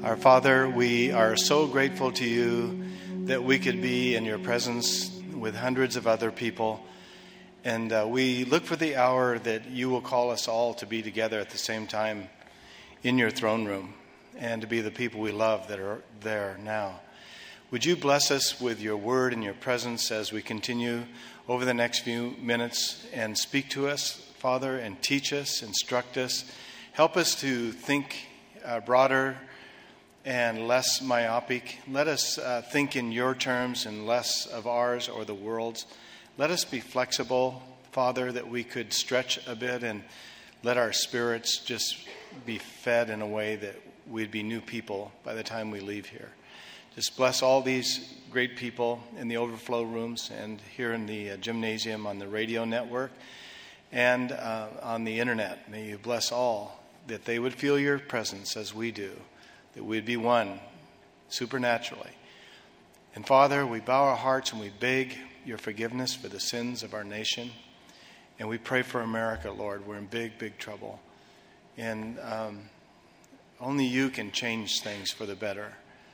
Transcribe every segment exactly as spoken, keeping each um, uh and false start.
Our Father, we are so grateful to you that we could be in your presence with hundreds of other people. And uh, we look for the hour that you will call us all to be together at the same time in your throne room and to be the people we love that are there now. Would you bless us with your word and your presence as we continue over the next few minutes and speak to us, Father, and teach us, instruct us. Help us to think uh, broader and less myopic. Let us uh, think in your terms and less of ours or the world's. Let us be flexible, Father, that we could stretch a bit and let our spirits just be fed in a way that we'd be new people by the time we leave here. Just bless all these great people in the overflow rooms and here in the uh, gymnasium on the radio network and uh, on the internet. May you bless all, that they would feel your presence as we do, that we'd be one supernaturally. And Father, we bow our hearts and we beg your forgiveness for the sins of our nation. And we pray for America, Lord. We're in big, big trouble. And um, only you can change things for the better.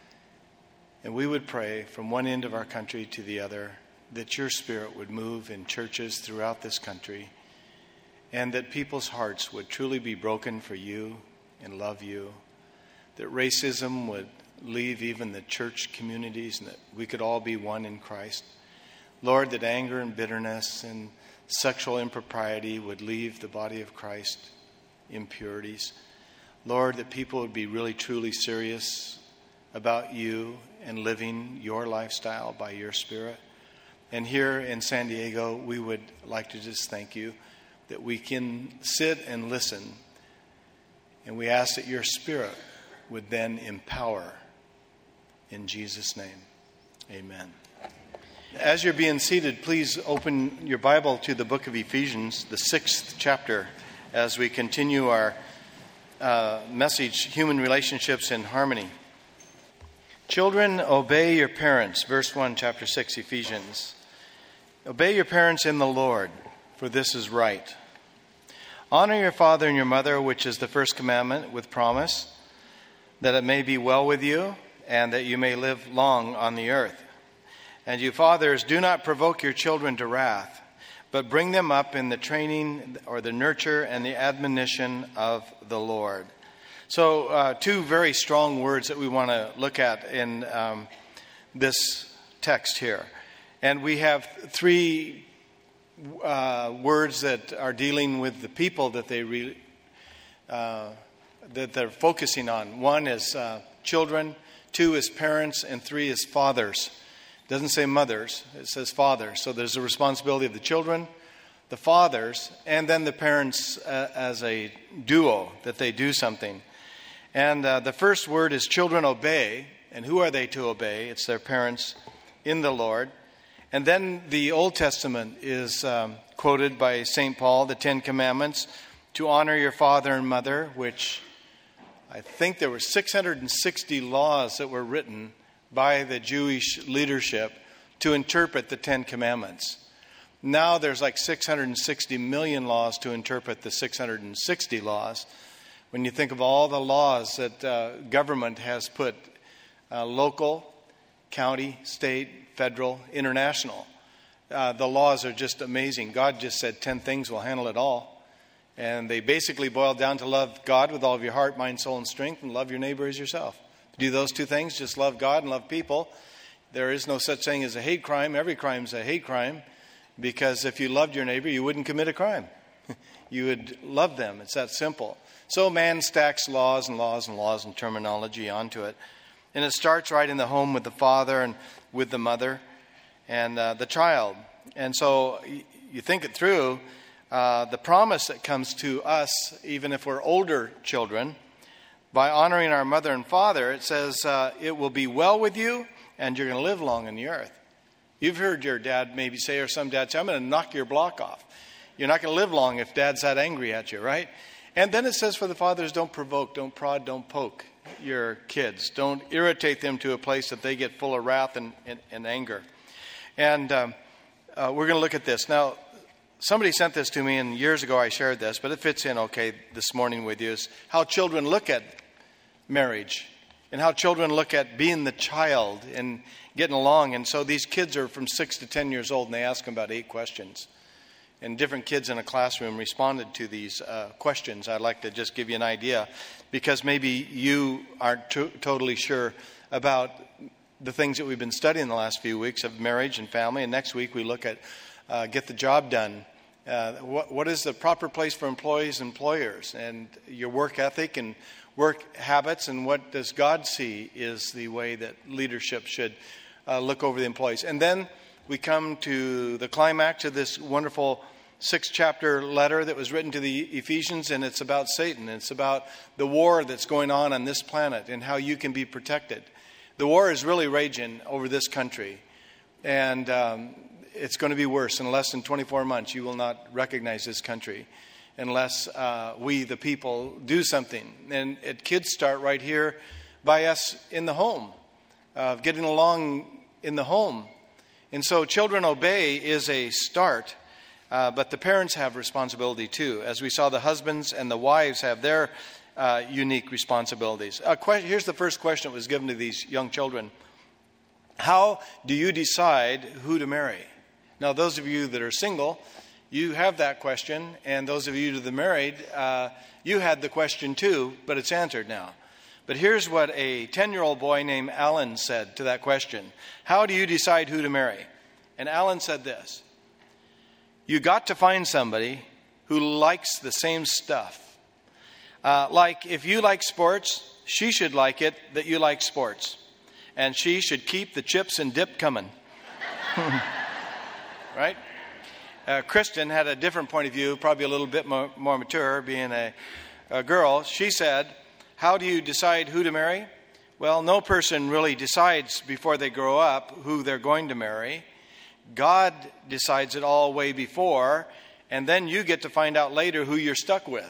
And we would pray from one end of our country to the other that your Spirit would move in churches throughout this country and that people's hearts would truly be broken for you and love you, that racism would leave even the church communities and that we could all be one in Christ. Lord, that anger and bitterness and sexual impropriety would leave the body of Christ, impurities. Lord, that people would be really truly serious about you and living your lifestyle by your Spirit. And here in San Diego, we would like to just thank you that we can sit and listen. And we ask that your Spirit would then empower. In Jesus' name, amen. As you're being seated, please open your Bible to the book of Ephesians, the sixth chapter, as we continue our uh, message, Human Relationships in Harmony. Children, obey your parents. Verse one, chapter six, Ephesians. Obey your parents in the Lord, for this is right. Honor your father and your mother, which is the first commandment with promise, that it may be well with you and that you may live long on the earth. And you fathers, do not provoke your children to wrath, but bring them up in the training or the nurture and the admonition of the Lord. So uh, two very strong words that we want to look at in um, this text here. And we have three uh, words that are dealing with the people that they re- uh, that they're focusing on. One is uh, children, two is parents, and three is fathers. It doesn't say mothers, it says fathers. So there's a responsibility of the children, the fathers, and then the parents uh, as a duo, that they do something. And uh, the first word is children obey. And who are they to obey? It's their parents in the Lord. And then the Old Testament is um, quoted by Saint Paul, the Ten Commandments, to honor your father and mother, which I think there were six hundred sixty laws that were written by the Jewish leadership to interpret the Ten Commandments. Now there's like six hundred sixty million laws to interpret the six hundred sixty laws. When you think of all the laws that uh, government has put, uh, local, county, state, federal, international, uh, the laws are just amazing. God just said ten things will handle it all. And they basically boil down to love God with all of your heart, mind, soul, and strength, and love your neighbor as yourself. Do those two things, just love God and love people. There is no such thing as a hate crime. Every crime is a hate crime, because if you loved your neighbor, you wouldn't commit a crime. You would love them. It's that simple. So man stacks laws and laws and laws and terminology onto it. And it starts right in the home with the father and with the mother and uh, the child. And so you think it through. Uh, the promise that comes to us, even if we're older children, by honoring our mother and father, it says uh, it will be well with you and you're going to live long on the earth. You've heard your dad maybe say, or some dad say, I'm going to knock your block off. You're not going to live long if dad's that angry at you, right? And then it says for the fathers, don't provoke, don't prod, don't poke your kids. Don't irritate them to a place that they get full of wrath and, and, and anger. And um, uh, we're going to look at this. Now, somebody sent this to me, and years ago I shared this, but it fits in okay this morning with you, is how children look at marriage and how children look at being the child and getting along. And so these kids are from six to ten years old, and they ask them about eight questions. And different kids in a classroom responded to these uh, questions. I'd like to just give you an idea, because maybe you aren't to- totally sure about the things that we've been studying the last few weeks of marriage and family. And next week we look at uh, get the job done. Uh, what, what is the proper place for employees and employers, and your work ethic and work habits, and what does God see is the way that leadership should uh, look over the employees. And then we come to the climax of this wonderful six-chapter letter that was written to the Ephesians, and it's about Satan. It's about the war that's going on on this planet and how you can be protected. The war is really raging over this country, and um, it's going to be worse. In less than twenty-four months, you will not recognize this country unless uh, we, the people, do something. And it kids start right here by us in the home, uh, getting along in the home. And so children obey is a start, uh, but the parents have responsibility too. As we saw, the husbands and the wives have their uh, unique responsibilities. Uh, que- here's the first question that was given to these young children. How do you decide who to marry? Now, those of you that are single, you have that question, and those of you that are married, uh, you had the question too, but it's answered now. But here's what a ten-year-old boy named Alan said to that question. How do you decide who to marry? And Alan said this: you got to find somebody who likes the same stuff. Uh, like, if you like sports, she should like it that you like sports. And she should keep the chips and dip coming. Right? Uh, Kristen had a different point of view, probably a little bit more, more mature, being a, a girl. She said, how do you decide who to marry? Well, no person really decides before they grow up who they're going to marry. God decides it all way before, and then you get to find out later who you're stuck with.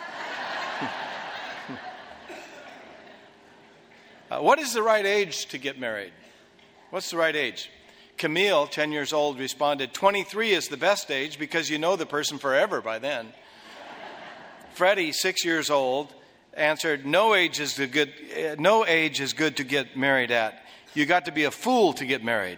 uh, what is the right age to get married? What's the right age? Camille, ten years old, responded, twenty-three is the best age because you know the person forever by then. Freddie, six years old, answered, no age is the good, uh, no age is good to get married at. You got to be a fool to get married.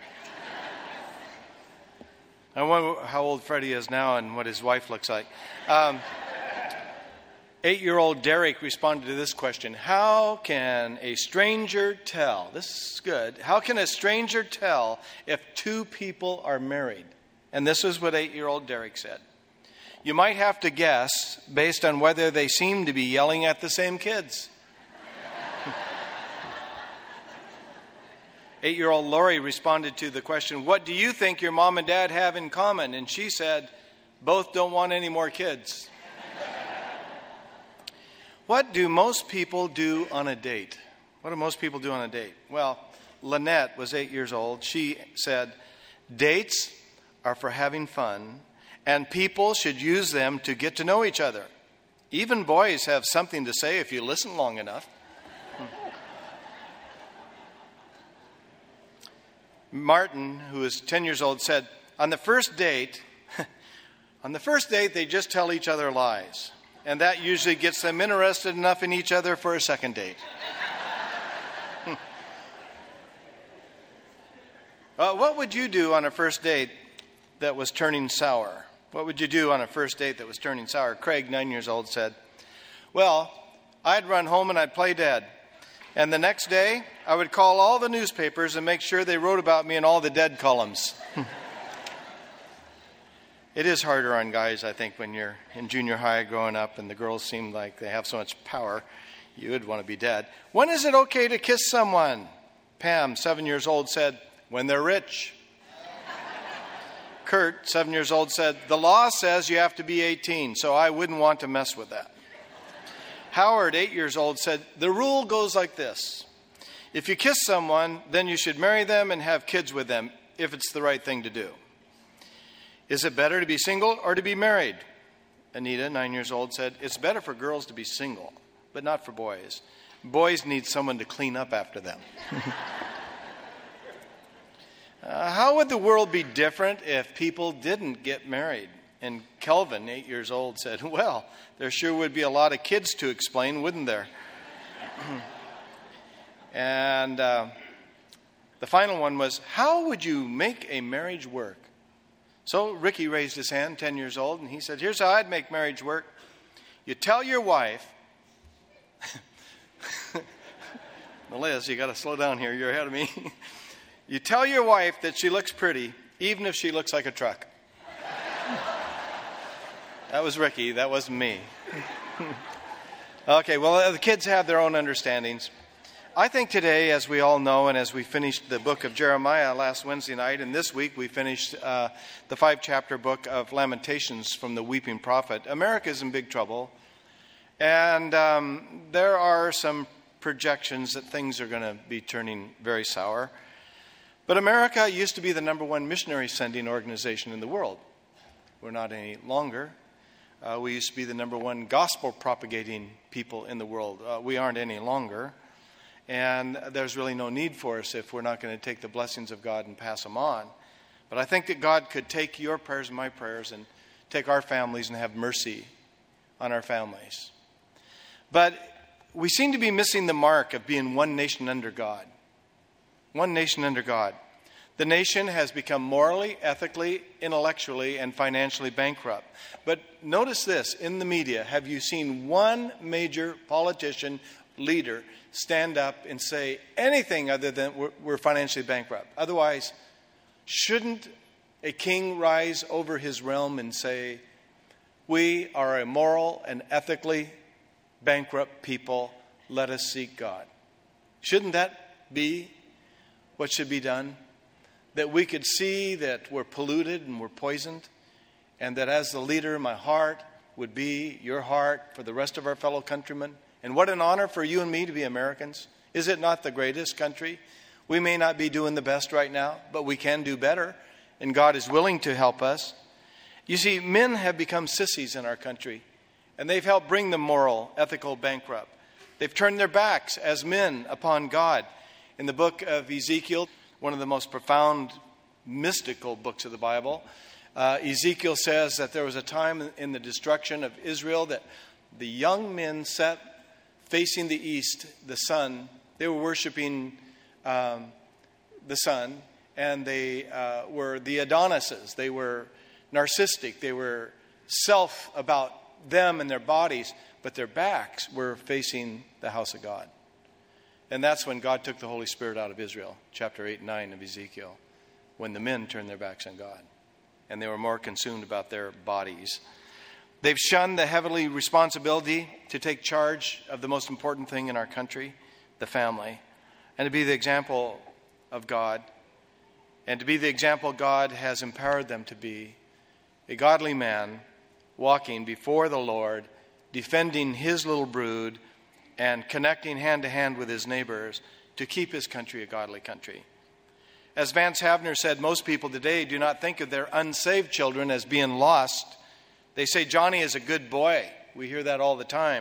I wonder how old Freddie is now and what his wife looks like. Um, Eight-year-old Derek responded to this question. How can a stranger tell? This is good. How can a stranger tell if two people are married? And this is what eight-year-old Derek said. You might have to guess based on whether they seem to be yelling at the same kids. Eight-year-old Lori responded to the question, what do you think your mom and dad have in common? And she said, both don't want any more kids. What do most people do on a date? What do most people do on a date? Well, Lynette was eight years old. She said, dates are for having fun, and people should use them to get to know each other. Even boys have something to say if you listen long enough. Martin, who is ten years old, said, on the first date, on the first date, they just tell each other lies. And that usually gets them interested enough in each other for a second date. uh, what would you do on a first date that was turning sour? What would you do on a first date that was turning sour? Craig, nine years old, said, well, I'd run home and I'd play dead. And the next day, I would call all the newspapers and make sure they wrote about me in all the dead columns. It is harder on guys, I think, when you're in junior high growing up and the girls seem like they have so much power, you would want to be dead. When is it okay to kiss someone? Pam, seven years old, said, when they're rich. Kurt, seven years old, said, the law says you have to be eighteen, so I wouldn't want to mess with that. Howard, eight years old, said, the rule goes like this. If you kiss someone, then you should marry them and have kids with them, if it's the right thing to do. Is it better to be single or to be married? Anita, nine years old, said, it's better for girls to be single, but not for boys. Boys need someone to clean up after them. uh, how would the world be different if people didn't get married? And Kelvin, eight years old, said, well, there sure would be a lot of kids to explain, wouldn't there? And uh, the final one was, how would you make a marriage work? So Ricky raised his hand, ten years old, and he said, here's how I'd make marriage work. You tell your wife, well, Liz, you got to slow down here. You're ahead of me. You tell your wife that she looks pretty, even if she looks like a truck. That was Ricky. That wasn't me. Okay, well, the kids have their own understandings. I think today, as we all know, and as we finished the book of Jeremiah last Wednesday night, and this week we finished uh, the five-chapter book of Lamentations from the Weeping Prophet, America's in big trouble. And um, there are some projections that things are going to be turning very sour. But America used to be the number one missionary sending organization in the world. We're not any longer. Uh, we used to be the number one gospel propagating people in the world. Uh, we aren't any longer. And there's really no need for us if we're not going to take the blessings of God and pass them on. But I think that God could take your prayers and my prayers and take our families and have mercy on our families. But we seem to be missing the mark of being one nation under God. One nation under God. The nation has become morally, ethically, intellectually, and financially bankrupt. But notice this, in the media, have you seen one major politician, leader, stand up and say anything other than we're, we're financially bankrupt? Otherwise, shouldn't a king rise over his realm and say, we are a moral and ethically bankrupt people, let us seek God? Shouldn't that be what should be done? That we could see that we're polluted and we're poisoned, and that as the leader, my heart would be your heart for the rest of our fellow countrymen. And what an honor for you and me to be Americans. Is it not the greatest country? We may not be doing the best right now, but we can do better, and God is willing to help us. You see, men have become sissies in our country, and they've helped bring the moral, ethical bankrupt. They've turned their backs as men upon God. In the book of Ezekiel, one of the most profound mystical books of the Bible, uh, Ezekiel says that there was a time in the destruction of Israel that the young men sat facing the east, the sun. They were worshiping um, the sun, and they uh, were the Adonises. They were narcissistic. They were self about them and their bodies, but their backs were facing the house of God. And that's when God took the Holy Spirit out of Israel, chapter eight and nine of Ezekiel, when the men turned their backs on God, and they were more consumed about their bodies. They've shunned the heavenly responsibility to take charge of the most important thing in our country, the family, and to be the example of God, and to be the example God has empowered them to be, a godly man walking before the Lord, defending his little brood, and connecting hand to hand with his neighbors to keep his country a godly country. As Vance Havner said, most people today do not think of their unsaved children as being lost. They say, Johnny is a good boy. We hear that all the time.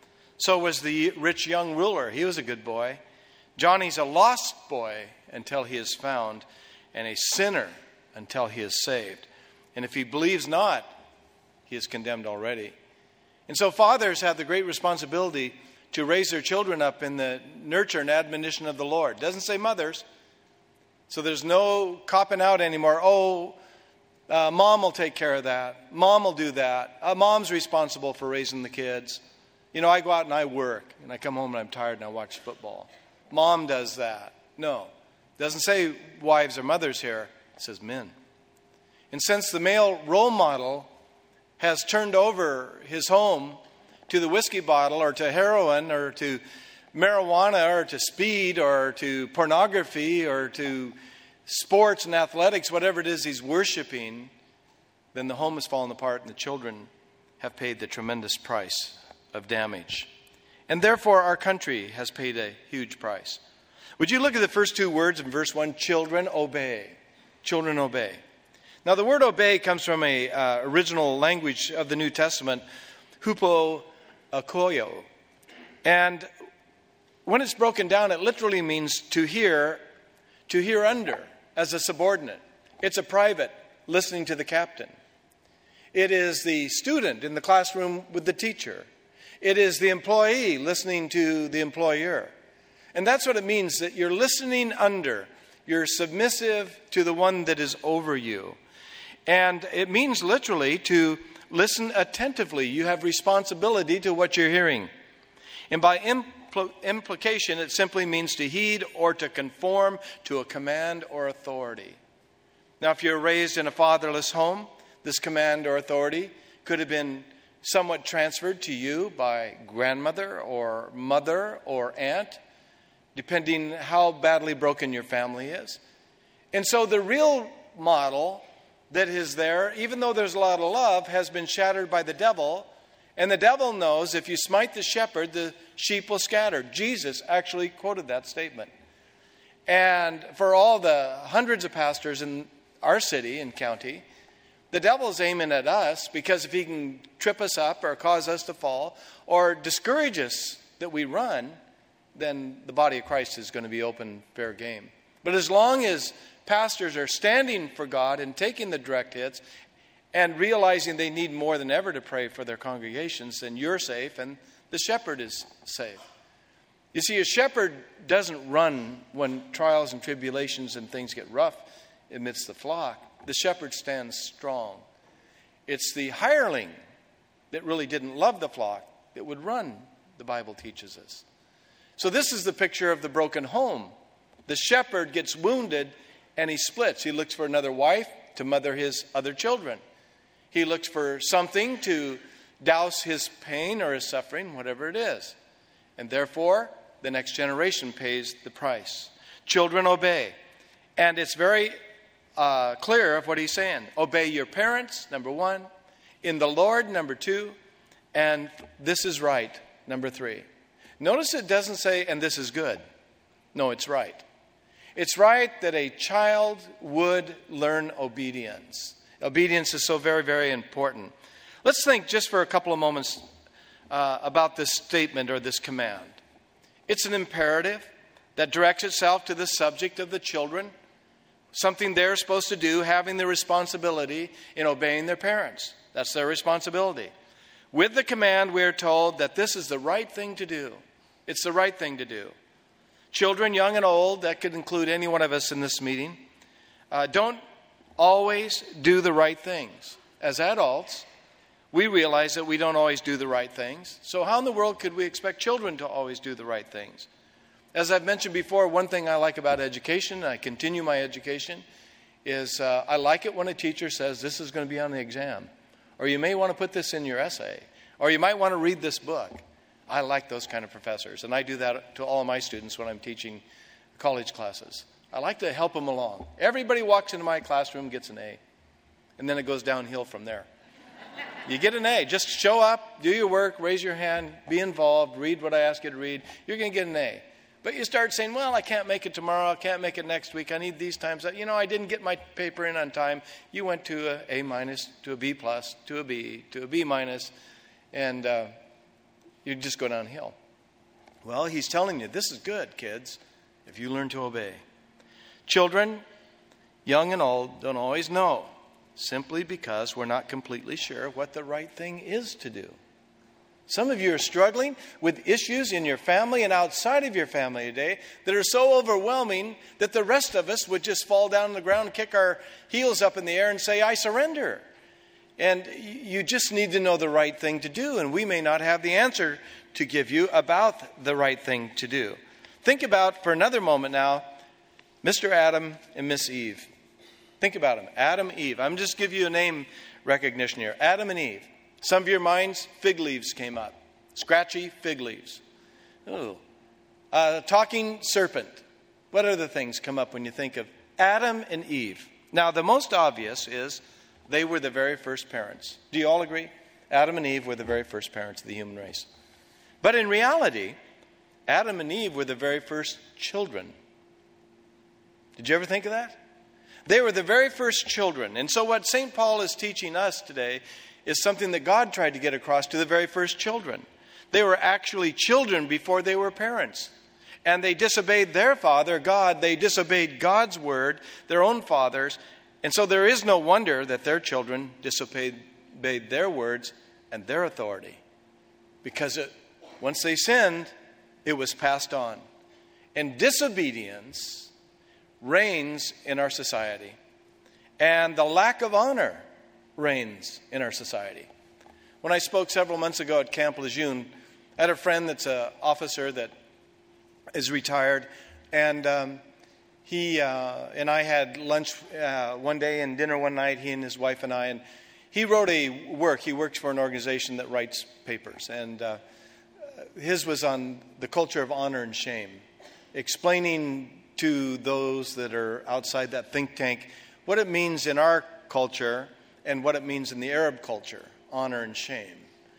So was the rich young ruler. He was a good boy. Johnny's a lost boy until he is found, and a sinner until he is saved. And if he believes not, he is condemned already. And so fathers have the great responsibility to raise their children up in the nurture and admonition of the Lord. It doesn't say mothers. So there's no copping out anymore. Oh, Uh, mom will take care of that. Mom will do that. Uh, mom's responsible for raising the kids. You know, I go out and I work, and I come home and I'm tired and I watch football. Mom does that. No. It doesn't say wives or mothers here. It says men. And since the male role model has turned over his home to the whiskey bottle or to heroin or to marijuana or to speed or to pornography or to sports and athletics, whatever it is he's worshiping, then the home has fallen apart and the children have paid the tremendous price of damage. And therefore our country has paid a huge price. Would you look at the first two words in verse one? Children, obey. Children, obey. Now the word obey comes from a uh, original language of the New Testament, hupo akoyo. And when it's broken down, it literally means to hear, to hear under, as a subordinate. It's a private listening to the captain. It is the student in the classroom with the teacher. It is the employee listening to the employer. And that's what it means, that you're listening under. You're submissive to the one that is over you. And it means literally to listen attentively. You have responsibility to what you're hearing. And by impl- implication, it simply means to heed or to conform to a command or authority. Now, if you're raised in a fatherless home, this command or authority could have been somewhat transferred to you by grandmother or mother or aunt, depending how badly broken your family is. And so the real model that is there, even though there's a lot of love, has been shattered by the devil. And the devil knows if you smite the shepherd, the sheep will scatter. Jesus actually quoted that statement. And for all the hundreds of pastors in our city and county, the devil's aiming at us because if he can trip us up or cause us to fall or discourage us that we run, then the body of Christ is going to be open, fair game. But as long as pastors are standing for God and taking the direct hits and realizing they need more than ever to pray for their congregations, then you're safe and the shepherd is safe. You see, a shepherd doesn't run when trials and tribulations and things get rough amidst the flock. The shepherd stands strong. It's the hireling that really didn't love the flock that would run, the Bible teaches us. So this is the picture of the broken home. The shepherd gets wounded and he splits. He looks for another wife to mother his other children. He looks for something to douse his pain or his suffering, whatever it is. And therefore, the next generation pays the price. Children obey. And it's very uh, clear of what he's saying. Obey your parents, number one. In the Lord, number two. And this is right, number three. Notice it doesn't say, and this is good. No, it's right. It's right that a child would learn obedience. Obedience is so very, very important. Let's think just for a couple of moments uh, about this statement or this command. It's an imperative that directs itself to the subject of the children, something they're supposed to do, having the responsibility in obeying their parents. That's their responsibility. With the command, we're told that this is the right thing to do. It's the right thing to do. Children, young and old, that could include any one of us in this meeting, uh, don't always do the right things. As adults, we realize that we don't always do the right things. So how in the world could we expect children to always do the right things? As I've mentioned before, one thing I like about education, and I continue my education, is uh, I like it when a teacher says this is going to be on the exam. Or you may want to put this in your essay. Or you might want to read this book. I like those kind of professors, and I do that to all of my students when I'm teaching college classes. I like to help them along. Everybody walks into my classroom, gets an A, and then it goes downhill from there. You get an A. Just show up, do your work, raise your hand, be involved, read what I ask you to read. You're going to get an A. But you start saying, well, I can't make it tomorrow, I can't make it next week, I need these times. You know, I didn't get my paper in on time. You went to a A minus, to a B plus, to a B, to a B minus, and uh, you just go downhill. Well, he's telling you, this is good, kids, if you learn to obey. Children, young and old, don't always know, simply because we're not completely sure what the right thing is to do. Some of you are struggling with issues in your family and outside of your family today that are so overwhelming that the rest of us would just fall down on the ground, kick our heels up in the air and say, I surrender. And you just need to know the right thing to do, and we may not have the answer to give you about the right thing to do. Think about, for another moment now, Mister Adam and Miss Eve. Think about them, Adam, Eve. I'm just giving you a name recognition here. Adam and Eve. Some of your minds, fig leaves came up. Scratchy fig leaves. Ooh. Uh, talking serpent. What other things come up when you think of Adam and Eve? Now, the most obvious is they were the very first parents. Do you all agree? Adam and Eve were the very first parents of the human race. But in reality, Adam and Eve were the very first children. Did you ever think of that? They were the very first children. And so what Saint Paul is teaching us today is something that God tried to get across to the very first children. They were actually children before they were parents. And they disobeyed their father, God. They disobeyed God's word, their own fathers. And so there is no wonder that their children disobeyed their words and their authority. Because it, once they sinned, it was passed on. and disobedience reigns in our society. And the lack of honor reigns in our society. When I spoke several months ago at Camp Lejeune, I had a friend that's an officer that is retired, and um, he uh, and I had lunch uh, one day and dinner one night, he and his wife and I, and he wrote a work. He works for an organization that writes papers, and uh, his was on the culture of honor and shame, explaining to those that are outside that think tank what it means in our culture and what it means in the Arab culture, honor and shame.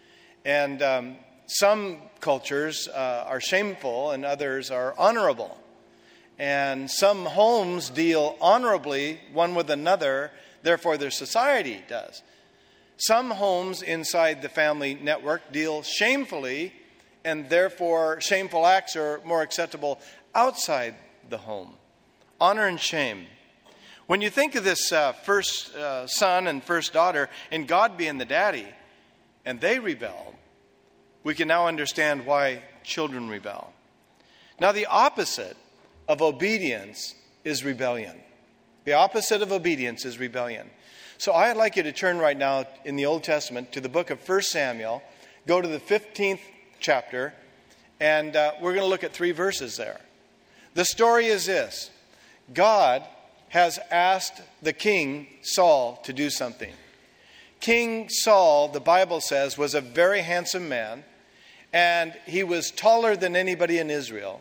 And um, some cultures uh, are shameful and others are honorable. And some homes deal honorably one with another, therefore their society does. Some homes inside the family network deal shamefully, and therefore shameful acts are more acceptable outside the home. Honor and shame. When you think of this uh, first uh, son and first daughter, and God being the daddy, and they rebel, we can now understand why children rebel. Now, the opposite of obedience is rebellion. The opposite of obedience is rebellion. So I'd like you to turn right now in the Old Testament to the book of First Samuel, go to the fifteenth chapter, and uh, we're going to look at three verses there. The story is this. God has asked the king Saul to do something. King Saul, the Bible says, was a very handsome man, and he was taller than anybody in Israel.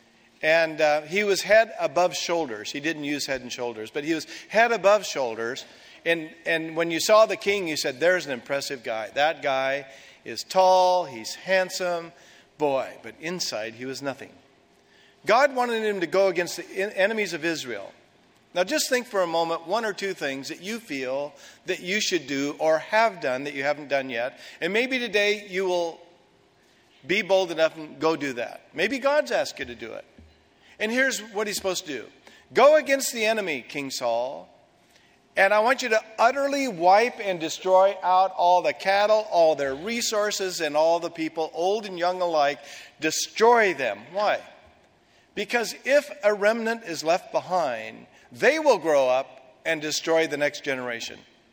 And uh, he was head above shoulders. He didn't use head and shoulders, but he was head above shoulders. And, and when you saw the king, you said, there's an impressive guy. That guy is tall, he's handsome. Boy, but inside he was nothing. God wanted him to go against the enemies of Israel. Now just think for a moment, one or two things that you feel that you should do or have done that you haven't done yet. And maybe today you will be bold enough and go do that. Maybe God's asked you to do it. And here's what he's supposed to do. Go against the enemy, King Saul, and I want you to utterly wipe and destroy out all the cattle, all their resources, and all the people, old and young alike. Destroy them. Why? Because if a remnant is left behind, they will grow up and destroy the next generation.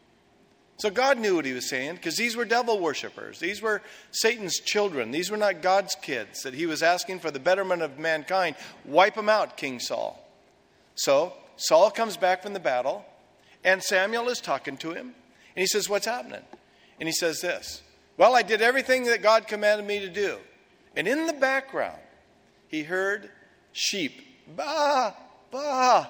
So God knew what he was saying, because these were devil worshippers. These were Satan's children. These were not God's kids that he was asking for the betterment of mankind. Wipe them out, King Saul. So Saul comes back from the battle, and Samuel is talking to him. And he says, what's happening? And he says this. Well, I did everything that God commanded me to do. And in the background, he heard sheep. Bah, bah.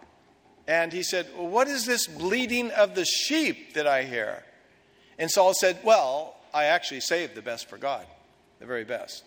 And he said, well, what is this bleating of the sheep that I hear? And Saul said, well, I actually saved the best for God, the very best.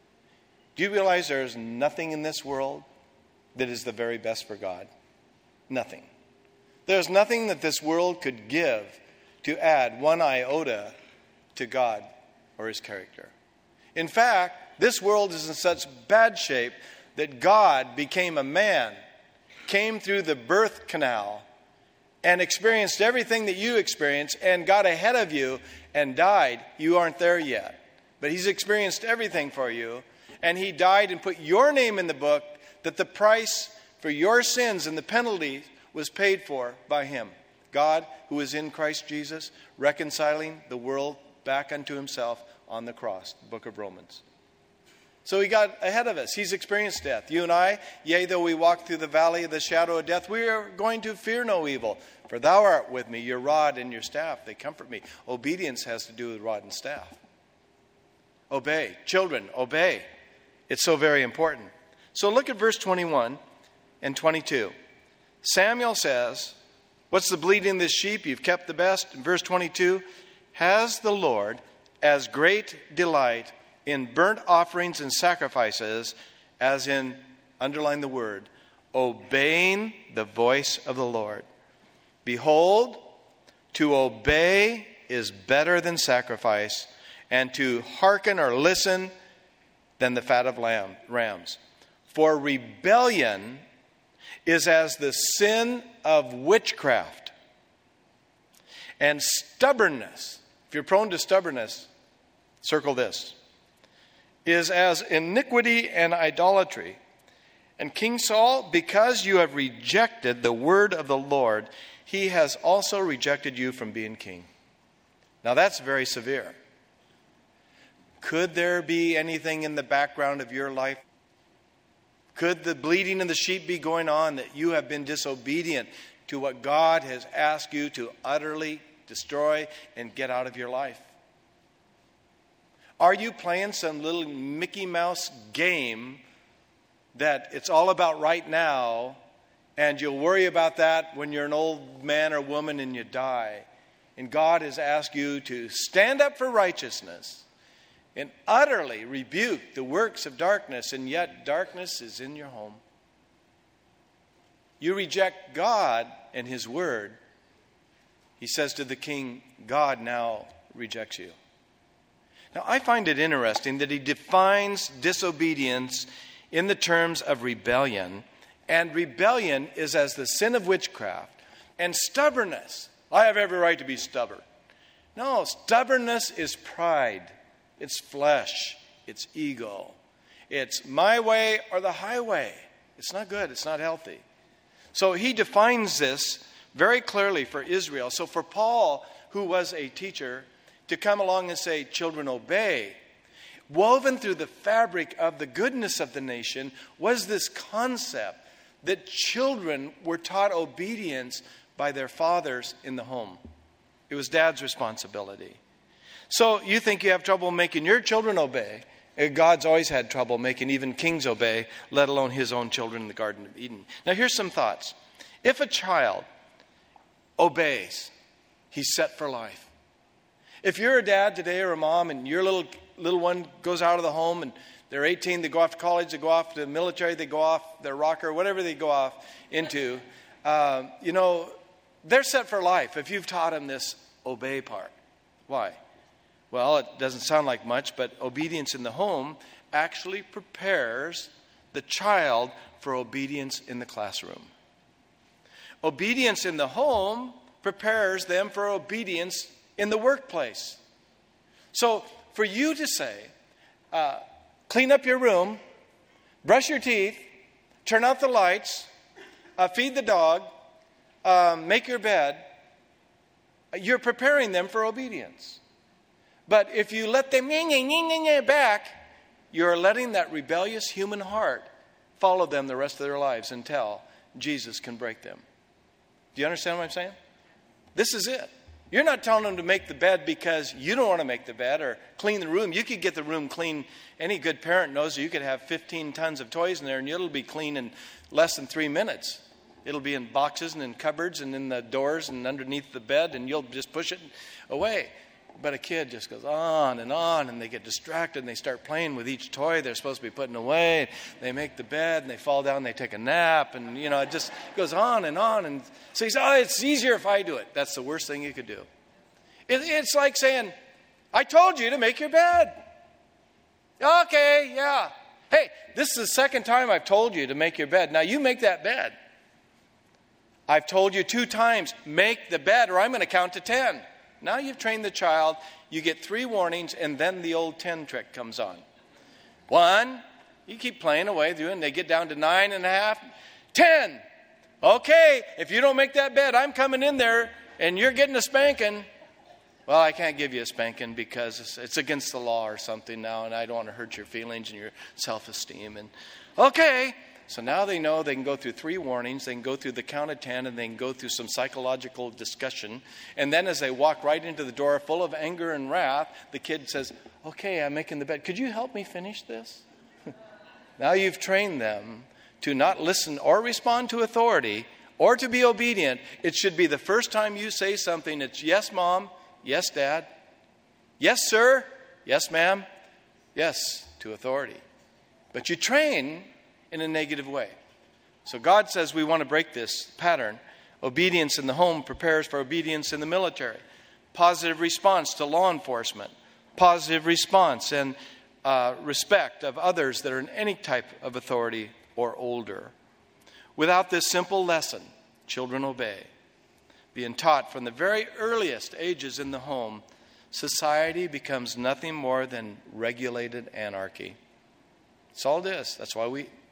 Do you realize there's nothing in this world that is the very best for God? Nothing. There's nothing that this world could give to add one iota to God or his character. In fact, this world is in such bad shape that God became a man, came through the birth canal, and experienced everything that you experienced and got ahead of you and died. You aren't there yet. But he's experienced everything for you. And he died and put your name in the book that the price for your sins and the penalty was paid for by him. God, who is in Christ Jesus, reconciling the world back unto himself on the cross. The book of Romans. So he got ahead of us. He's experienced death. You and I, yea, though we walk through the valley of the shadow of death, we are going to fear no evil. For thou art with me, your rod and your staff, they comfort me. Obedience has to do with rod and staff. Obey. Children, obey. It's so very important. So look at verse twenty-one and twenty-two. Samuel says, what's the bleating of this sheep? You've kept the best. In verse twenty-two, has the Lord as great delight in burnt offerings and sacrifices as in, underline the word, obeying the voice of the Lord. Behold, to obey is better than sacrifice, and to hearken or listen than the fat of lamb, rams. For rebellion is as the sin of witchcraft, and stubbornness, if you're prone to stubbornness, circle this, is as iniquity and idolatry. And King Saul, because you have rejected the word of the Lord, he has also rejected you from being king. Now that's very severe. Could there be anything in the background of your life? Could the bleating of the sheep be going on that you have been disobedient to what God has asked you to utterly destroy and get out of your life? Are you playing some little Mickey Mouse game that it's all about right now, and you'll worry about that when you're an old man or woman and you die? And God has asked you to stand up for righteousness and utterly rebuke the works of darkness, and yet darkness is in your home. You reject God and his word. He says to the king, God now rejects you. Now, I find it interesting that he defines disobedience in the terms of rebellion. And rebellion is as the sin of witchcraft. And stubbornness. I have every right to be stubborn. No, stubbornness is pride. It's flesh. It's ego. It's my way or the highway. It's not good. It's not healthy. So he defines this very clearly for Israel. So for Paul, who was a teacher, to come along and say, children, obey, woven through the fabric of the goodness of the nation was this concept that children were taught obedience by their fathers in the home. It was dad's responsibility. So you think you have trouble making your children obey. God's always had trouble making even kings obey, let alone his own children in the Garden of Eden. Now here's some thoughts. If a child obeys, he's set for life. If you're a dad today or a mom and your little little one goes out of the home and they're eighteen, they go off to college, they go off to the military, they go off their rocker, whatever they go off into, uh, you know, they're set for life if you've taught them this obey part. Why? Well, it doesn't sound like much, but obedience in the home actually prepares the child for obedience in the classroom. Obedience in the home prepares them for obedience in the workplace. So for you to say, uh, clean up your room, brush your teeth, turn out the lights, uh, feed the dog, um, make your bed, you're preparing them for obedience. But if you let them back, you're letting that rebellious human heart follow them the rest of their lives until Jesus can break them. Do you understand what I'm saying? This is it. You're not telling them to make the bed because you don't want to make the bed or clean the room. You could get the room clean. Any good parent knows you could have fifteen tons of toys in there and it'll be clean in less than three minutes. It'll be in boxes and in cupboards and in the doors and underneath the bed, and you'll just push it away. But a kid just goes on and on, and they get distracted, and they start playing with each toy they're supposed to be putting away. They make the bed, and they fall down, and they take a nap, and, you know, it just goes on and on. And so he says, oh, it's easier if I do it. That's the worst thing you could do. It, it's like saying, I told you to make your bed. Okay, yeah. Hey, this is the second time I've told you to make your bed. Now, you make that bed. I've told you two times, make the bed, or I'm going to count to ten. Now you've trained the child, you get three warnings, and then the old ten trick comes on. One, you keep playing away, and they get down to nine and a half, ten. Okay, if you don't make that bed, I'm coming in there, and you're getting a spanking. Well, I can't give you a spanking because it's against the law or something now, and I don't want to hurt your feelings and your self-esteem. And okay. So now they know they can go through three warnings, they can go through the count of ten, and they can go through some psychological discussion. And then as they walk right into the door full of anger and wrath, the kid says, okay, I'm making the bed. Could you help me finish this? Now you've trained them to not listen or respond to authority or to be obedient. It should be the first time you say something, it's yes, Mom, yes, Dad, yes, sir, yes, ma'am, yes, to authority. But you train in a negative way. So God says we want to break this pattern. Obedience in the home prepares for obedience in the military. Positive response to law enforcement. Positive response and uh, respect of others that are in any type of authority or older. Without this simple lesson, children obey, being taught from the very earliest ages in the home, society becomes nothing more than regulated anarchy. That's all it is. That's why we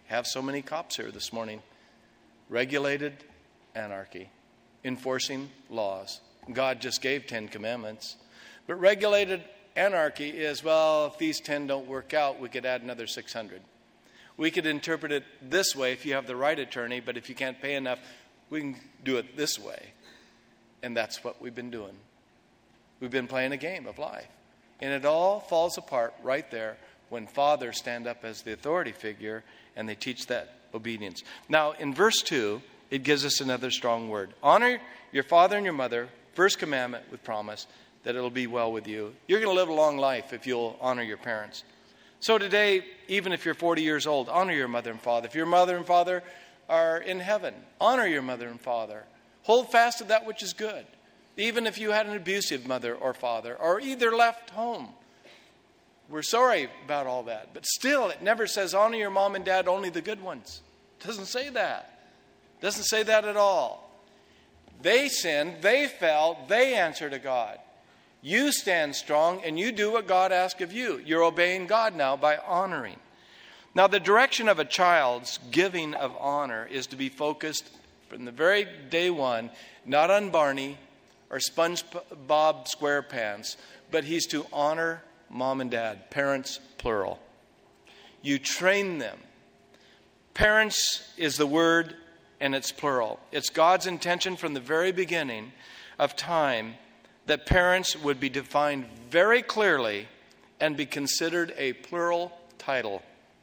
have so many cops here this morning. Regulated anarchy, enforcing laws. God just gave Ten Commandments. But regulated anarchy is, well, if these ten don't work out, we could add another six hundred. We could interpret it this way if you have the right attorney, but if you can't pay enough, we can do it this way. And that's what we've been doing. We've been playing a game of life. And it all falls apart right there when fathers stand up as the authority figure and they teach that obedience. Now, in verse two, it gives us another strong word. Honor your father and your mother, first commandment with promise that it'll be well with you. You're going to live a long life if you'll honor your parents. So today, even if you're forty years old, honor your mother and father. If your mother and father are in heaven, honor your mother and father. Hold fast to that which is good. Even if you had an abusive mother or father, or either left home. We're sorry about all that. But still, it never says honor your mom and dad, only the good ones. It doesn't say that. It doesn't say that at all. They sinned, they fell, they answer to God. You stand strong and you do what God asks of you. You're obeying God now by honoring. Now, the direction of a child's giving of honor is to be focused from the very day one, not on Barney or SpongeBob SquarePants, but he's to honor mom and dad, parents, plural. You train them. Parents is the word, and it's plural. It's God's intention from the very beginning of time that parents would be defined very clearly and be considered a plural title.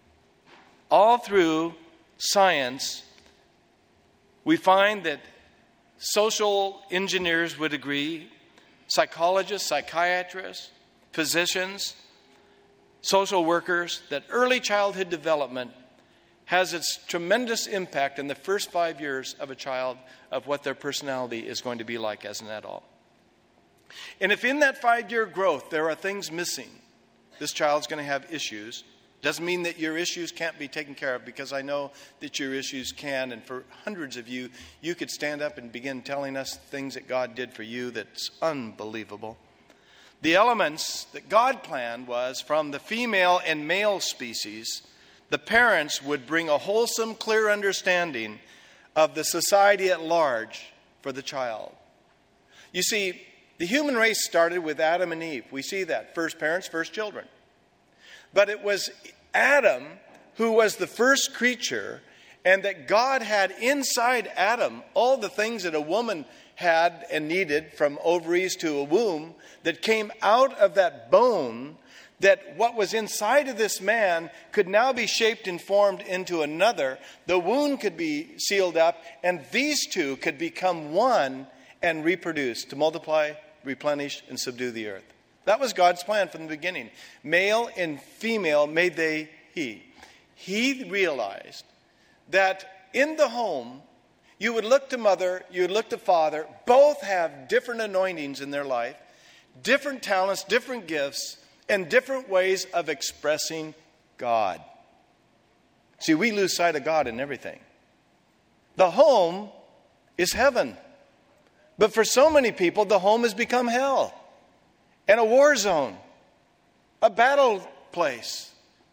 All through science, we find that social engineers would agree, psychologists, psychiatrists, physicians, social workers, that early childhood development has its tremendous impact in the first five years of a child of what their personality is going to be like as an adult. And if in that five-year growth there are things missing, this child's going to have issues. Doesn't mean that your issues can't be taken care of, because I know that your issues can. And for hundreds of you, you could stand up and begin telling us things that God did for you that's unbelievable. The elements that God planned was from the female and male species, the parents would bring a wholesome, clear understanding of the society at large for the child. You see, the human race started with Adam and Eve. We see that. First parents, first children. But it was Adam who was the first creature, and that God had inside Adam all the things that a woman had and needed, from ovaries to a womb, that came out of that bone, that what was inside of this man could now be shaped and formed into another. The wound could be sealed up, and these two could become one and reproduce, to multiply, replenish, and subdue the earth. That was God's plan from the beginning. Male and female made they he. He realized that in the home, you would look to mother, you would look to father. Both have different anointings in their life, different talents, different gifts, and different ways of expressing God. See, we lose sight of God in everything. The home is heaven. But for so many people, the home has become hell and a war zone, a battle place,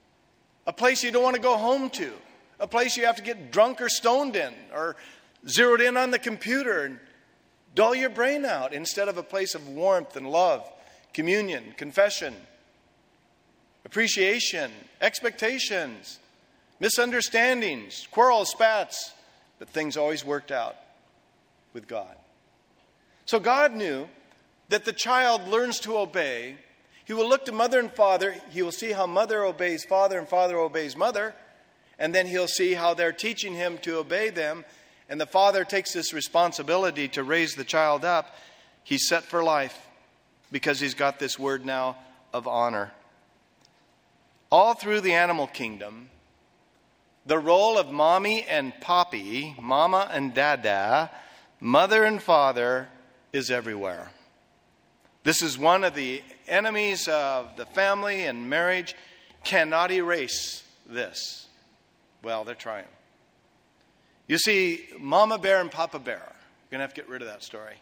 a place you don't want to go home to, a place you have to get drunk or stoned in, or zeroed in on the computer and dull your brain out, instead of a place of warmth and love, communion, confession, appreciation, expectations, misunderstandings, quarrels, spats. But things always worked out with God. So God knew that the child learns to obey. He will look to mother and father. He will see how mother obeys father and father obeys mother. And then he'll see how they're teaching him to obey them. And the father takes this responsibility to raise the child up. He's set for life because he's got this word now of honor. All through the animal kingdom, the role of mommy and poppy, mama and dada, mother and father, is everywhere. This is one of the enemies of the family and marriage. Cannot erase this. Well, they're trying. You see, Mama Bear and Papa Bear, you're going to have to get rid of that story.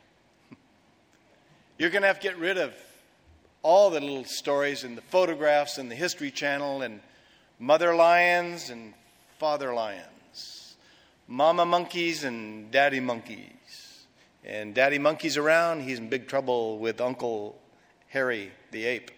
You're going to have to get rid of all the little stories and the photographs and the History Channel and mother lions and father lions, mama monkeys and daddy monkeys. And daddy monkey's around, he's in big trouble with Uncle Harry the ape.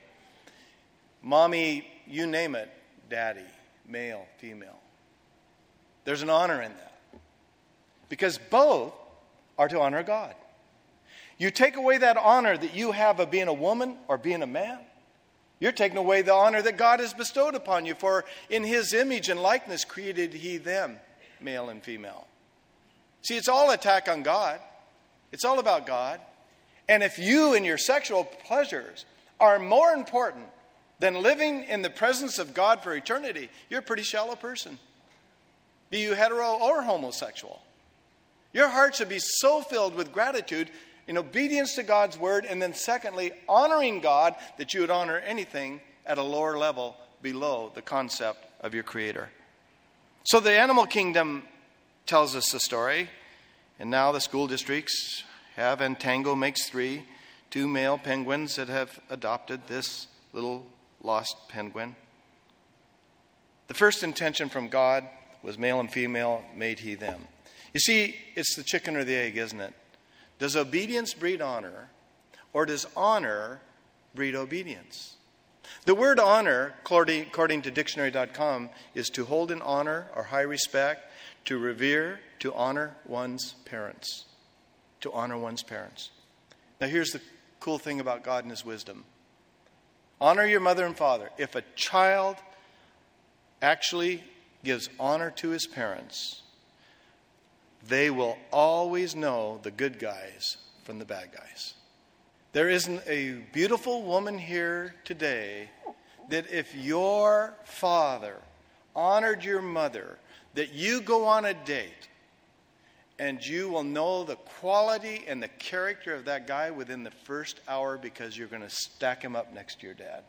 Mommy, you name it, daddy, male, female. There's an honor in that. Because both are to honor God. You take away that honor that you have of being a woman or being a man, you're taking away the honor that God has bestowed upon you. For in his image and likeness created he them, male and female. See, it's all attack on God. It's all about God. And if you and your sexual pleasures are more important than living in the presence of God for eternity, you're a pretty shallow person. Be you hetero or homosexual. Your heart should be so filled with gratitude in obedience to God's word, and then secondly, honoring God, that you would honor anything at a lower level below the concept of your Creator. So the animal kingdom tells us the story, and now the school districts have, and Tango makes three, two male penguins that have adopted this little lost penguin. The first intention from God was male and female made he them. You see, it's the chicken or the egg, isn't it? Does obedience breed honor, or does honor breed obedience? The word honor, according to dictionary dot com, is to hold in honor or high respect, to revere, to honor one's parents. To honor one's parents. Now here's the cool thing about God and his wisdom. Honor your mother and father. If a child actually gives honor to his parents, they will always know the good guys from the bad guys. There isn't a beautiful woman here today that if your father honored your mother, that you go on a date and you will know the quality and the character of that guy within the first hour, because you're going to stack him up next to your dad.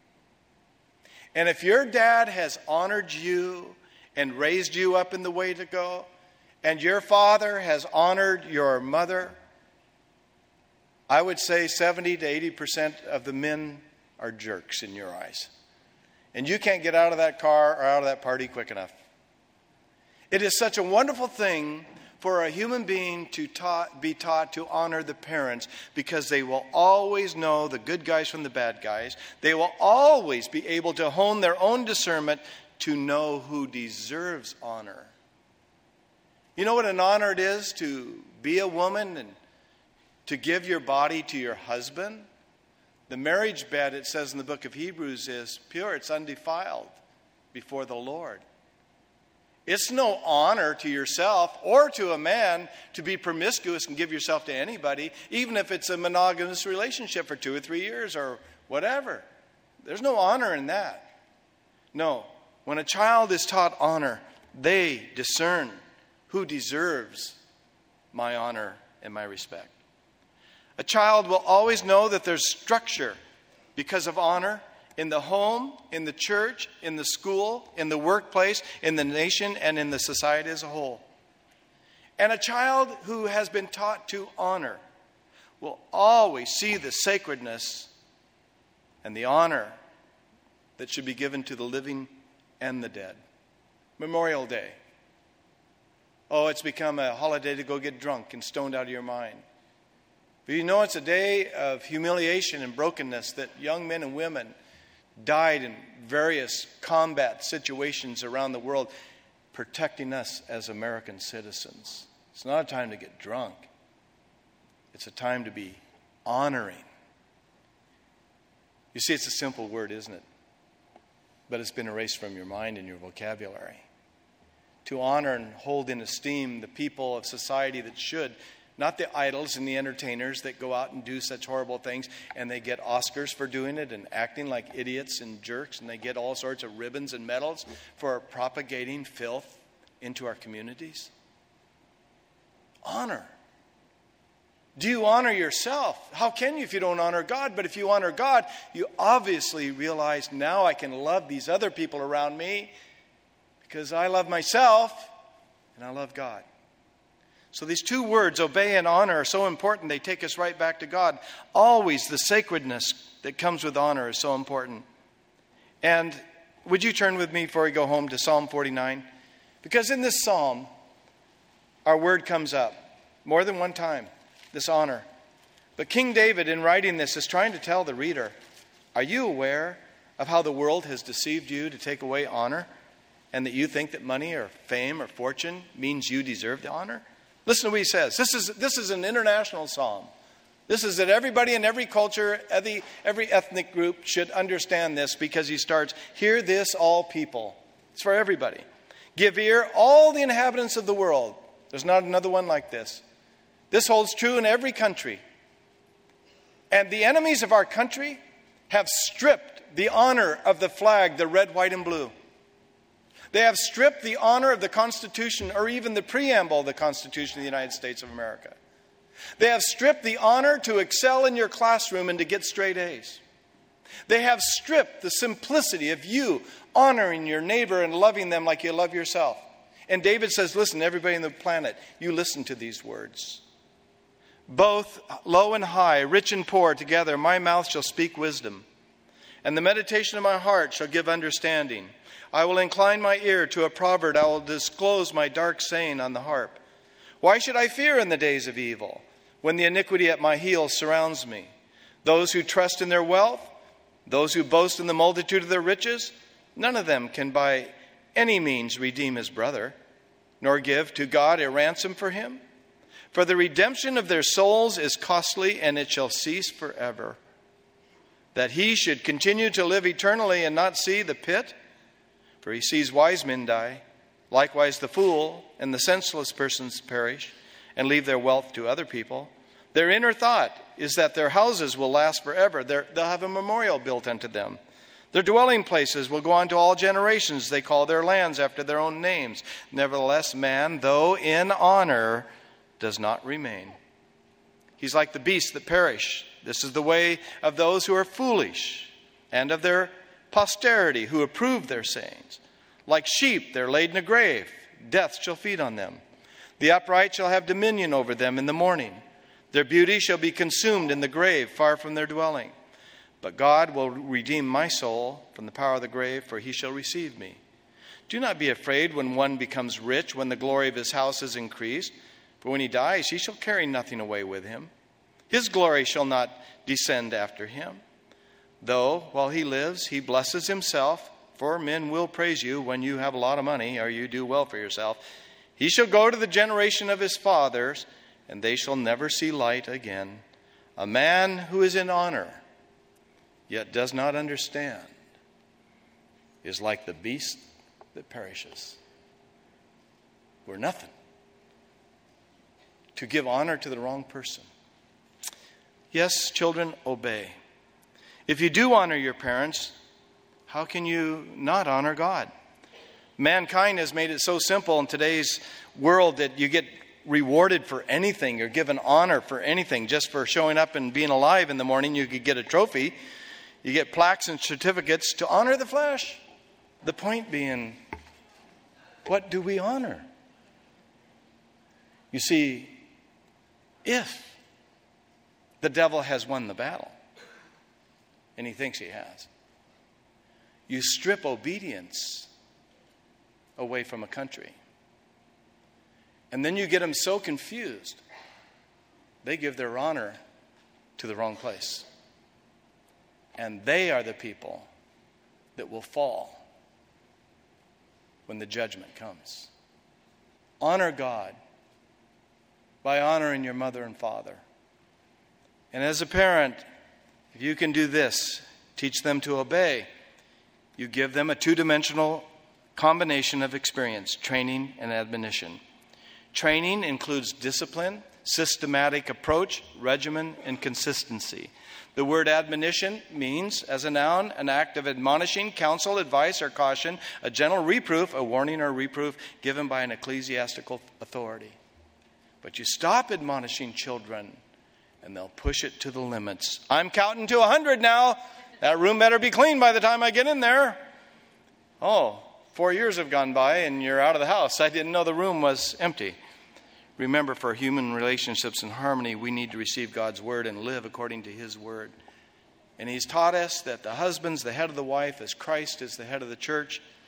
And if your dad has honored you and raised you up in the way to go, and your father has honored your mother, I would say seventy to eighty percent of the men are jerks in your eyes. And you can't get out of that car or out of that party quick enough. It is such a wonderful thing for a human being to taught, be taught to honor the parents, because they will always know the good guys from the bad guys. They will always be able to hone their own discernment to know who deserves honor. You know what an honor it is to be a woman and to give your body to your husband? The marriage bed, it says in the book of Hebrews, is pure. It's undefiled before the Lord. It's no honor to yourself or to a man to be promiscuous and give yourself to anybody, even if it's a monogamous relationship for two or three years or whatever. There's no honor in that. No. When a child is taught honor, they discern who deserves my honor and my respect. A child will always know that there's structure because of honor in the home, in the church, in the school, in the workplace, in the nation, and in the society as a whole. And a child who has been taught to honor will always see the sacredness and the honor that should be given to the living and the dead. Memorial Day. Oh, it's become a holiday to go get drunk and stoned out of your mind. But you know, it's a day of humiliation and brokenness that young men and women died in various combat situations around the world, protecting us as American citizens. It's not a time to get drunk. It's a time to be honoring. You see, it's a simple word, isn't it? But it's been erased from your mind and your vocabulary. To honor and hold in esteem the people of society that should, not the idols and the entertainers that go out and do such horrible things, and they get Oscars for doing it and acting like idiots and jerks, and they get all sorts of ribbons and medals for propagating filth into our communities. Honor. Do you honor yourself? How can you if you don't honor God? But if you honor God, you obviously realize, now I can love these other people around me because I love myself and I love God. So these two words, obey and honor, are so important. They take us right back to God. Always the sacredness that comes with honor is so important. And would you turn with me before we go home to Psalm forty-nine? Because in this psalm, our word comes up more than one time, this honor. But King David, in writing this, is trying to tell the reader, are you aware of how the world has deceived you to take away honor, and that you think that money or fame or fortune means you deserve the honor? Listen to what he says. This is, this is an international psalm. This is that everybody in every culture, every, every ethnic group should understand this, because he starts, hear this, all people. It's for everybody. Give ear, all the inhabitants of the world. There's not another one like this. This holds true in every country. And the enemies of our country have stripped the honor of the flag, the red, white, and blue. They have stripped the honor of the Constitution, or even the preamble of the Constitution of the United States of America. They have stripped the honor to excel in your classroom and to get straight A's. They have stripped the simplicity of you honoring your neighbor and loving them like you love yourself. And David says, listen, everybody on the planet, you listen to these words. Both low and high, rich and poor, together, my mouth shall speak wisdom, and the meditation of my heart shall give understanding. I will incline my ear to a proverb. I will disclose my dark saying on the harp. Why should I fear in the days of evil, when the iniquity at my heels surrounds me? Those who trust in their wealth, those who boast in the multitude of their riches, none of them can by any means redeem his brother, nor give to God a ransom for him. For the redemption of their souls is costly, and it shall cease forever. That he should continue to live eternally and not see the pit? For he sees wise men die. Likewise the fool and the senseless persons perish and leave their wealth to other people. Their inner thought is that their houses will last forever. They're, they'll have a memorial built unto them. Their dwelling places will go on to all generations. They call their lands after their own names. Nevertheless, man, though in honor, does not remain. He's like the beasts that perish. This is the way of those who are foolish, and of their posterity who approve their sayings. Like sheep, they're laid in a grave. Death shall feed on them. The upright shall have dominion over them in the morning. Their beauty shall be consumed in the grave, far from their dwelling. But God will redeem my soul from the power of the grave, for he shall receive me. Do not be afraid when one becomes rich, when the glory of his house is increased. For when he dies, he shall carry nothing away with him. His glory shall not descend after him. Though, while he lives, he blesses himself, for men will praise you when you have a lot of money, or you do well for yourself. He shall go to the generation of his fathers, and they shall never see light again. A man who is in honor, yet does not understand, is like the beast that perishes. We're nothing. To give honor to the wrong person. Yes, children, obey. If you do honor your parents, how can you not honor God? Mankind has made it so simple in today's world that you get rewarded for anything. You're given honor for anything. Just for showing up and being alive in the morning, you could get a trophy. You get plaques and certificates to honor the flesh. The point being, what do we honor? You see, if the devil has won the battle, and he thinks he has, you strip obedience away from a country. And then you get them so confused, they give their honor to the wrong place. And they are the people that will fall when the judgment comes. Honor God by honoring your mother and father. And as a parent, if you can do this, teach them to obey. You give them a two-dimensional combination of experience, training and admonition. Training includes discipline, systematic approach, regimen, and consistency. The word admonition means, as a noun, an act of admonishing, counsel, advice, or caution, a gentle reproof, a warning or reproof given by an ecclesiastical authority. But you stop admonishing children, and they'll push it to the limits. I'm counting to a hundred now. That room better be clean by the time I get in there. Oh, four years have gone by, and you're out of the house. I didn't know the room was empty. Remember, for human relationships and harmony, we need to receive God's word and live according to his word. And he's taught us that the husband's the head of the wife, as Christ is the head of the church.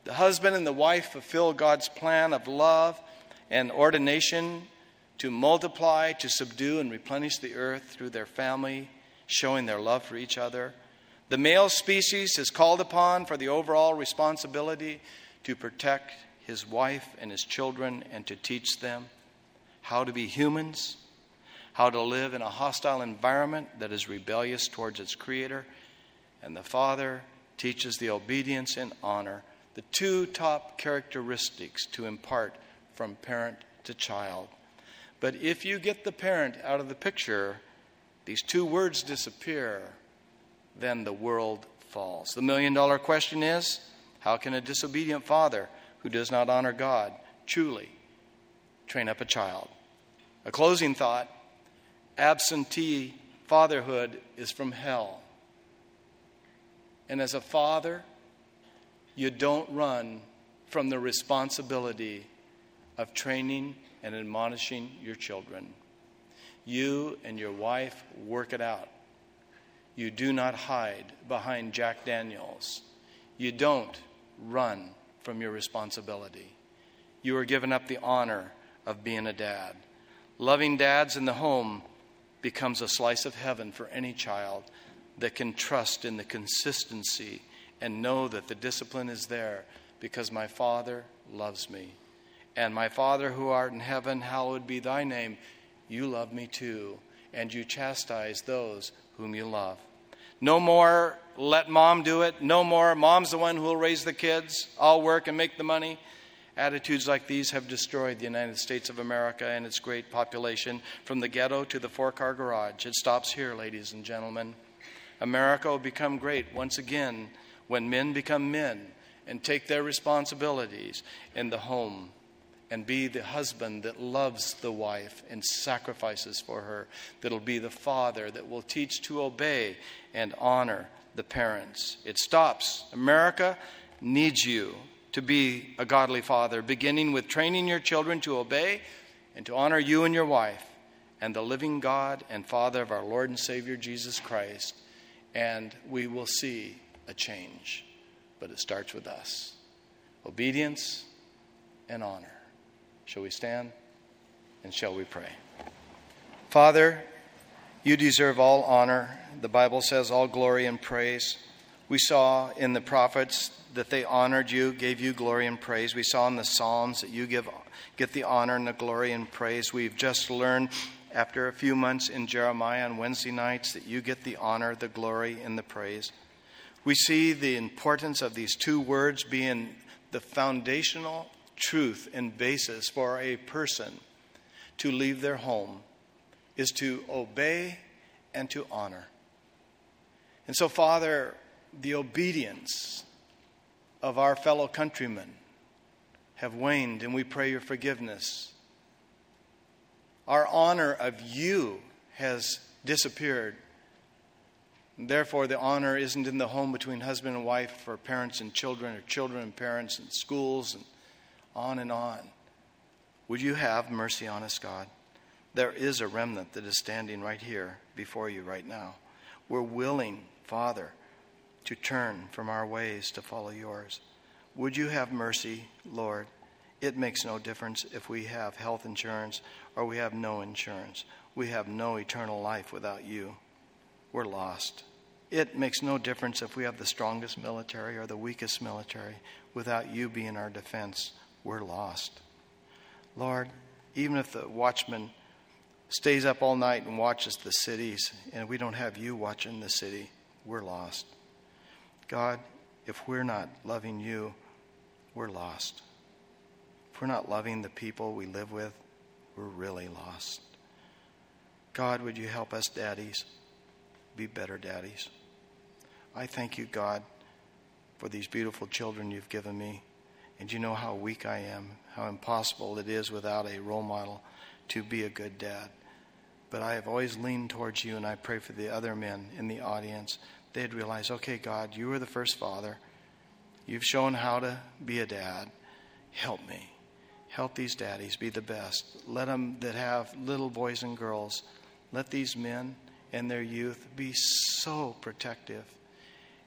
The husband and the wife fulfill God's plan of love and ordination to multiply, to subdue, and replenish the earth through their family, showing their love for each other. The male species is called upon for the overall responsibility to protect his wife and his children and to teach them how to be humans, how to live in a hostile environment that is rebellious towards its creator. And the father teaches the obedience and honor, the two top characteristics to impart from parent to child. But if you get the parent out of the picture, these two words disappear, then the world falls. The million dollar question is, how can a disobedient father who does not honor God truly train up a child? A closing thought, absentee fatherhood is from hell. And as a father, you don't run from the responsibility of training and admonishing your children. You and your wife work it out. You do not hide behind Jack Daniels. You don't run from your responsibility. You are given up the honor of being a dad. Loving dads in the home becomes a slice of heaven for any child that can trust in the consistency and know that the discipline is there because my Father loves me. And my Father who art in heaven, hallowed be thy name. You love me too, and you chastise those whom you love. No more let mom do it. No more mom's the one who will raise the kids. I'll work and make the money. Attitudes like these have destroyed the United States of America and its great population from the ghetto to the four-car garage. It stops here, ladies and gentlemen. America will become great once again when men become men and take their responsibilities in the home and be the husband that loves the wife and sacrifices for her. That'll be the father that will teach to obey and honor the parents. It stops. America needs you to be a godly father, beginning with training your children to obey and to honor you and your wife and the living God and Father of our Lord and Savior Jesus Christ. And we will see a change. But it starts with us. Obedience and honor. Shall we stand and shall we pray? Father, you deserve all honor. The Bible says all glory and praise. We saw in the prophets that they honored you, gave you glory and praise. We saw in the Psalms that you give get the honor and the glory and praise. We've just learned after a few months in Jeremiah on Wednesday nights that you get the honor, the glory, and the praise. We see the importance of these two words being the foundational truth and basis for a person to leave their home is to obey and to honor. And so, Father, the obedience of our fellow countrymen have waned, and we pray your forgiveness. Our honor of you has disappeared. Therefore, the honor isn't in the home between husband and wife or parents and children or children and parents and schools and on and on. Would you have mercy on us, God? There is a remnant that is standing right here before you right now. We're willing, Father, to turn from our ways to follow yours. Would you have mercy, Lord? It makes no difference if we have health insurance or we have no insurance. We have no eternal life without you. We're lost. It makes no difference if we have the strongest military or the weakest military. Without you being our defense, we're lost. Lord, even if the watchman stays up all night and watches the cities and we don't have you watching the city, we're lost. God, if we're not loving you, we're lost. If we're not loving the people we live with, we're really lost. God, would you help us daddies be better daddies? I thank you, God, for these beautiful children you've given me. And you know how weak I am, how impossible it is without a role model to be a good dad. But I have always leaned towards you, and I pray for the other men in the audience. They'd realize, okay, God, you were the first father. You've shown how to be a dad. Help me. Help these daddies be the best. Let them that have little boys and girls, let these men and their youth be so protective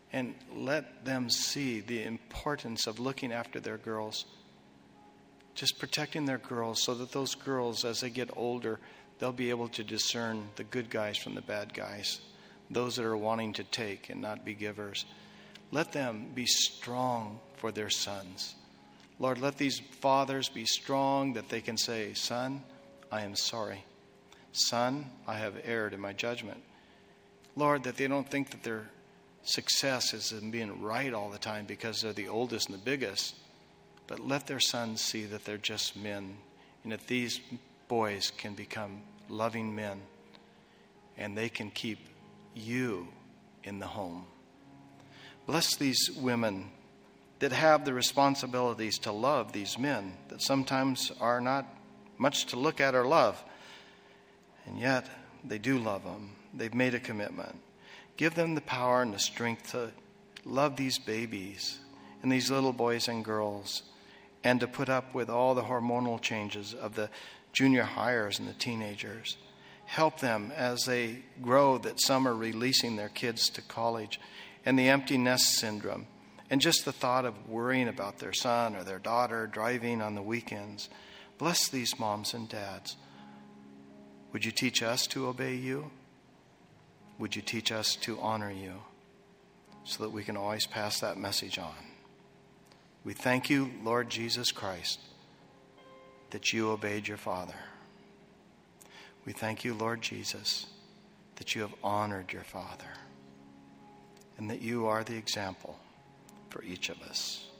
And let them see the importance of looking after their girls. Just protecting their girls so that those girls, as they get older, they'll be able to discern the good guys from the bad guys. Those that are wanting to take and not be givers. Let them be strong for their sons. Lord, let these fathers be strong that they can say, son, I am sorry. Son, I have erred in my judgment. Lord, that they don't think that their success is in being right all the time because they're the oldest and the biggest. But let their sons see that they're just men. And that these boys can become loving men. And they can keep you in the home. Bless these women that have the responsibilities to love these men that sometimes are not much to look at or love. And yet they do love them. They've made a commitment. Give them the power and the strength to love these babies and these little boys and girls, and to put up with all the hormonal changes of the junior hires and the teenagers. Help them as they grow, that some are releasing their kids to college, and the empty nest syndrome, and just the thought of worrying about their son or their daughter driving on the weekends. Bless these moms and dads. Would you teach us to obey you? Would you teach us to honor you so that we can always pass that message on? We thank you, Lord Jesus Christ, that you obeyed your Father. We thank you, Lord Jesus, that you have honored your Father and that you are the example for each of us.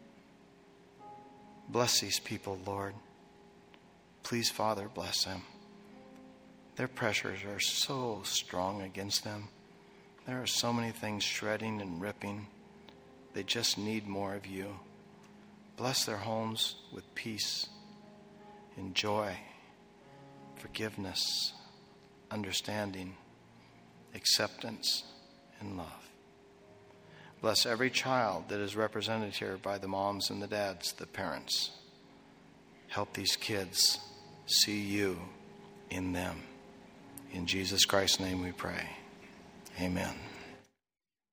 Bless these people, Lord. Please, Father, bless them. Their pressures are so strong against them. There are so many things shredding and ripping. They just need more of you. Bless their homes with peace and joy, forgiveness, understanding, acceptance, and love. Bless every child that is represented here by the moms and the dads, the parents. Help these kids see you in them. In Jesus Christ's name we pray. Amen.